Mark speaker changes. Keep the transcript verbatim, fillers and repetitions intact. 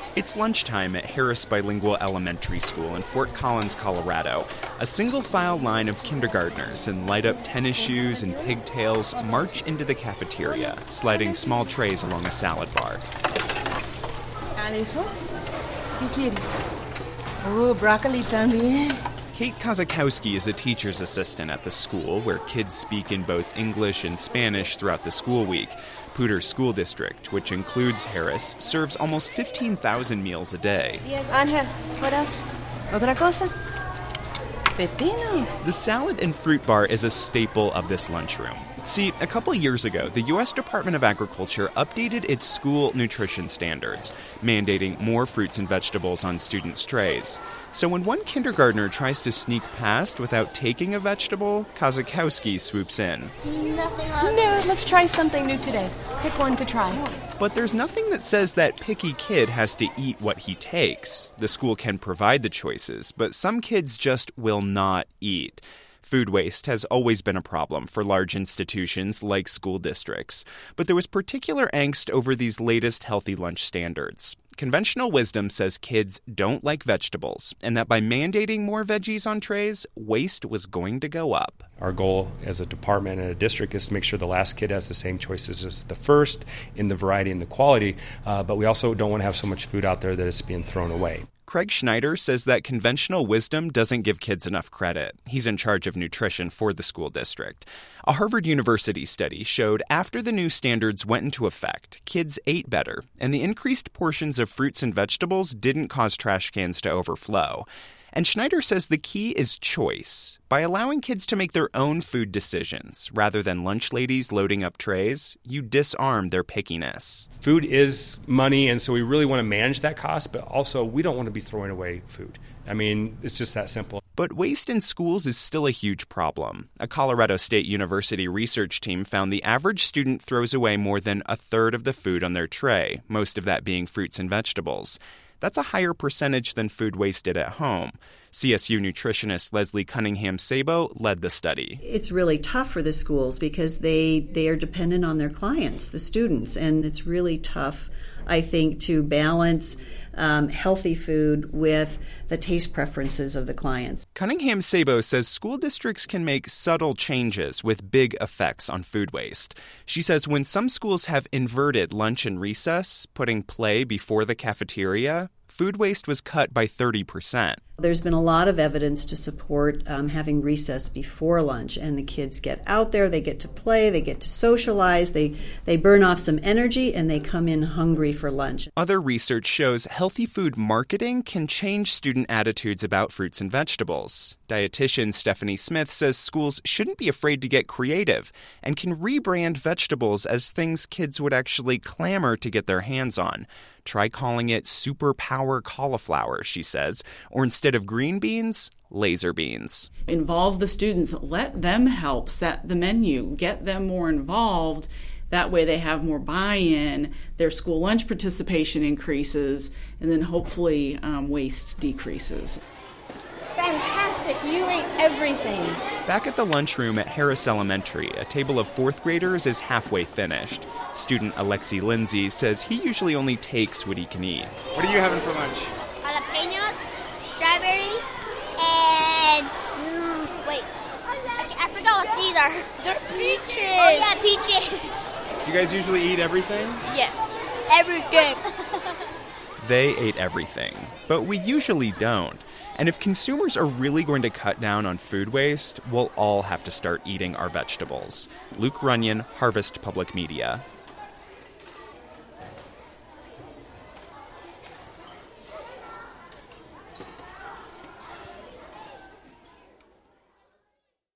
Speaker 1: It's lunchtime at Harris Bilingual Elementary School in Fort Collins, Colorado. A single-file line of kindergartners in light-up tennis shoes and pigtails march into the cafeteria, sliding small trays along a salad bar.
Speaker 2: Aliso, ¿qué quieres? Oh, broccoli también.
Speaker 1: Kate Kazakowski is a teacher's assistant at the school, where kids speak in both English and Spanish throughout the school week. Poudre School District, which includes Harris, serves almost fifteen thousand meals a day.
Speaker 2: Ángel, what else? ¿Otra cosa? Pepino.
Speaker 1: The salad and fruit bar is a staple of this lunchroom. See, a couple years ago, the U S Department of Agriculture updated its school nutrition standards, mandating more fruits and vegetables on students' trays. So when one kindergartner tries to sneak past without taking a vegetable, Kazakowski swoops in.
Speaker 2: Nothing on No, let's try something new today. Pick one to try.
Speaker 1: But there's nothing that says that picky kid has to eat what he takes. The school can provide the choices, but some kids just will not eat. Food waste has always been a problem for large institutions like school districts, but there was particular angst over these latest healthy lunch standards. Conventional wisdom says kids don't like vegetables, and that by mandating more veggies on trays, waste was going to go up.
Speaker 3: Our goal as a department and a district is to make sure the last kid has the same choices as the first in the variety and the quality, uh, but we also don't want to have so much food out there that it's being thrown away.
Speaker 1: Craig Schneider says that conventional wisdom doesn't give kids enough credit. He's in charge of nutrition for the school district. A Harvard University study showed after the new standards went into effect, kids ate better, and the increased portions of fruits and vegetables didn't cause trash cans to overflow. And Schneider says the key is choice. By allowing kids to make their own food decisions, rather than lunch ladies loading up trays, you disarm their pickiness.
Speaker 3: Food is money, and so we really want to manage that cost, but also we don't want to be throwing away food. I mean, it's just that simple.
Speaker 1: But waste in schools is still a huge problem. A Colorado State University research team found the average student throws away more than a third of the food on their tray, most of that being fruits and vegetables. That's a higher percentage than food wasted at home. C S U nutritionist Leslie Cunningham-Sabo led the study.
Speaker 4: It's really tough for the schools because they, they are dependent on their clients, the students, and it's really tough, I think, to balance um, healthy food with the taste preferences of the clients.
Speaker 1: Cunningham-Sabo says school districts can make subtle changes with big effects on food waste. She says when some schools have inverted lunch and recess, putting play before the cafeteria, food waste was cut by thirty percent.
Speaker 4: There's been a lot of evidence to support um, having recess before lunch, and the kids get out there, they get to play, they get to socialize, they, they burn off some energy, and they come in hungry for lunch.
Speaker 1: Other research shows healthy food marketing can change student attitudes about fruits and vegetables. Dietitian Stephanie Smith says schools shouldn't be afraid to get creative and can rebrand vegetables as things kids would actually clamor to get their hands on. Try calling it superpower cauliflower, she says, or instead of green beans, laser beans.
Speaker 5: Involve the students, let them help set the menu, get them more involved. That way they have more buy-in, their school lunch participation increases, and then hopefully um, waste decreases.
Speaker 2: Fantastic, you ate everything.
Speaker 1: Back at the lunchroom at Harris Elementary, a table of fourth graders is halfway finished. Student Alexi Lindsay says he usually only takes what he can eat.
Speaker 6: What are you having for lunch?
Speaker 7: Jalapenos, strawberries, and mm, wait, I, I forgot what these are.
Speaker 2: They're peaches.
Speaker 7: Oh yeah, peaches.
Speaker 6: Do you guys usually eat everything?
Speaker 7: Yes, everything.
Speaker 1: They ate everything, but we usually don't. And if consumers are really going to cut down on food waste, we'll all have to start eating our vegetables. Luke Runyon, Harvest Public Media.